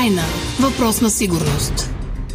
Украйна. Въпрос на сигурност.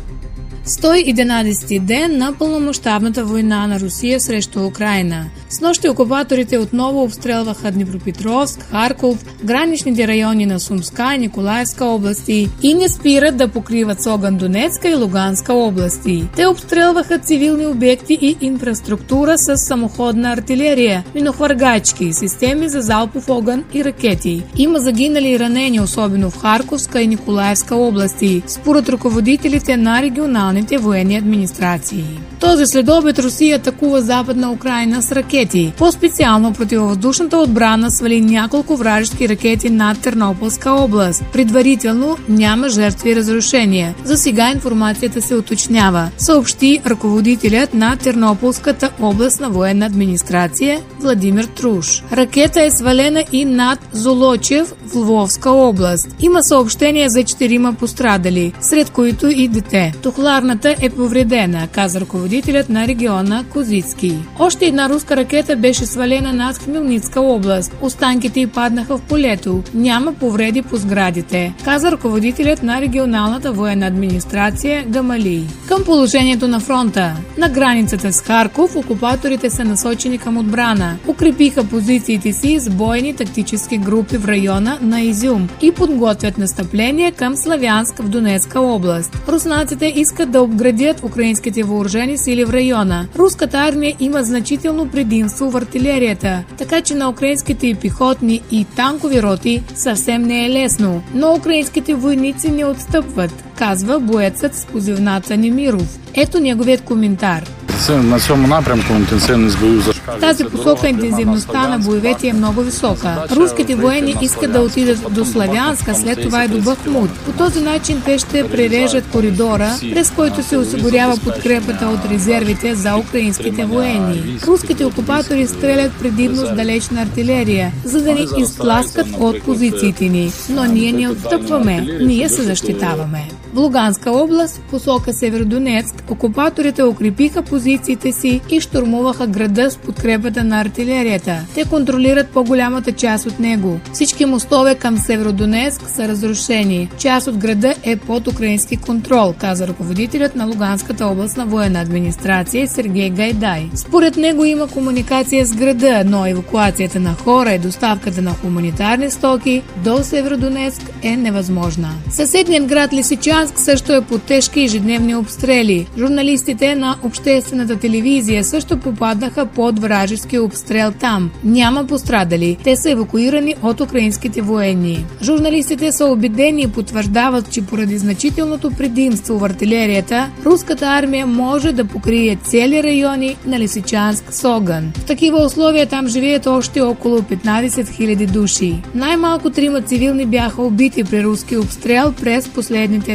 111-ти ден на пълномащабната война на Русия срещу Украйна. Снощи окупаторите отново обстрелваха Днепропетровск, Харков, граничните райони на Сумска и Николаевска области и не спират да покриват с огън Донецка и Луганска области. Те обстрелваха цивилни обекти и инфраструктура с самоходна артилерия, минохвъргачки, системи за залпов огън и ракети. Има загинали и ранени, особено в Харковска и Николаевска области, според ръководителите на регионалните военни администрации. Този следобед Русия атакува Западна Украйна с ракети. По-специално противовъздушната отбрана свали няколко вражески ракети над Тернополска област. Предварително няма жертви и разрушения. За сега информацията се уточнява, съобщи ръководителят на Тернополската областна военна администрация Владимир Труш. Ракета е свалена и над Золочев в Лвовска област. Има съобщение за 4 пострадали, сред които и дете. Тухларната е повредена, каза ръководителят на региона Козицки. Още една руска ракета беше свалена над Хмелницка област. Останките й паднаха в полето. Няма повреди по сградите, каза ръководителят на регионалната военна администрация Гамали. Към положението на фронта. На границата с Харков окупаторите са насочени към отбрана. Укрепиха позициите си с бойни тактически групи в района на Изюм и подготвят настъпление към Славянск в Донецка област. Руснаците искат да обградят украинските въоръжени сили в района. Руската армия има значително предимство в артилерията, така че на украинските и пехотни и танкови роти съвсем не е лесно, но украинските войници не отстъпват, казва боецът с позивната Немиров. Ето неговият коментар. На цьому напрямку інтенсивність бою зашкалює. В тази посока интензивността на боевете е много висока. Руските военни искат да отидат до Славянска, след това и до Бахмут. По този начин те ще прережат коридора, през който се осигурява подкрепата от резервите за украинските военни. Руските окупатори стрелят предимно с далечна артилерия, за да ни изтласкат от позициите ни. Но ние не отстъпваме, ние се защитаваме. В Луганска област, посока Северодонецк, окупаторите укрепиха позициите си и щурмуваха града с подкрепата на артилерията. Те контролират по-голямата част от него. Всички мостове към Северодонецк са разрушени. Част от града е под украински контрол, каза ръководителят на Луганската областна военна администрация Сергей Гайдай. Според него има комуникация с града, но евакуацията на хора и доставката на хуманитарни стоки до Северодонецк е невъзможна. Съседният град Лисичанск също е под тежки ежедневни обстрели. Журналистите на обществената телевизия също попаднаха под вражески обстрел там. Няма пострадали. Те са евакуирани от украинските военни. Журналистите са убедени и потвърждават, че поради значителното предимство в артилерията, руската армия може да покрие цели райони на Лисичанск с огън. В такива условия там живеят още около 15 000 души. Най-малко 3 цивилни бяха убити при руски обстрел през последните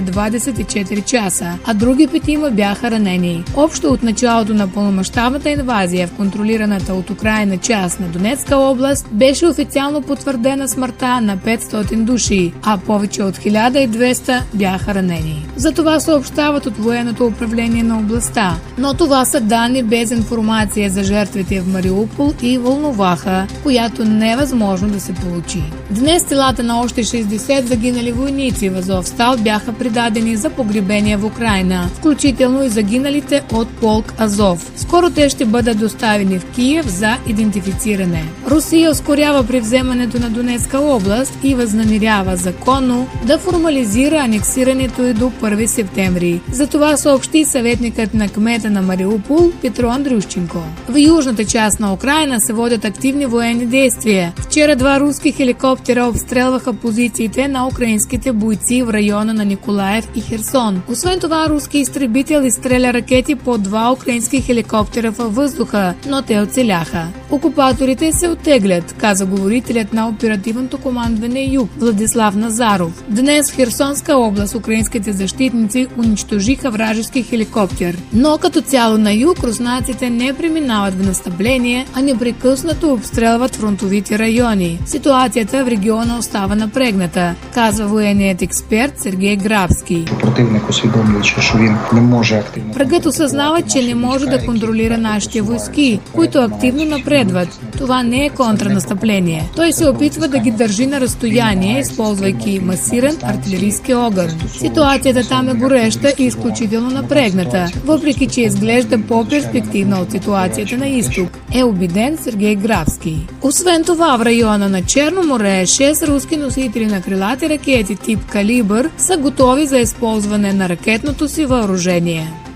24 часа, а други 5 бяха ранени. Общо от началото на пълномащабната инвазия в контролираната от Украйна част на Донецка област беше официално потвърдена смъртта на 500 души, а повече от 1200 бяха ранени. За това съобщават от военното управление на областта, но това са данни без информация за жертвите в Мариупол и Волноваха, която не е възможно да се получи. Днес телата на още 60 загинали войници в Азовстал бяха предадени за погребение в Украйна, включително и загиналите от полк Азов. Скоро те ще бъдат доставени в Киев за идентифициране. Русия ускорява превземането на Донецка област и възнамерява законно да формализира анексирането й до 1 септември. За това съобщи съветникът на кмета на Мариупол Петро Андрющенко. В южната част на Украйна се водят активни военни действия. Вчера 2 руски хеликоптера обстрелваха позициите на украинските бойци в района на Николаев и Херсон. Освен това, руски изтребител изстреля ракети по 2 украински хеликоптера във въздуха, но те оцеляха. Окупаторите се оттеглят, каза говорителят на оперативното командване Юг Владислав Назаров. Днес в Херсонска област украинските защитници унищожиха вражески хеликоптер. Но като цяло на юг руснаците не преминават в настъпление, а непрекъснато обстрелват фронтовите райони. Ситуацията в региона остава напрегната, казва военният експерт Сергей Грабски. Противник усвідомлює, що він не може активно. Врагът осъзнава, че не може да контролира нашите войски, които активно напредват преследват. Това не е контранастъпление. Той се опитва да ги държи на разстояние, използвайки масиран артилерийски огън. Ситуацията там е гореща и изключително напрегната, въпреки че изглежда по-перспективна от ситуацията на изток, е убеден Сергей Графски. Освен това, в района на Черно море 6 руски носители на крилати ракети тип Калибър са готови за използване на ракетното си въоръжение.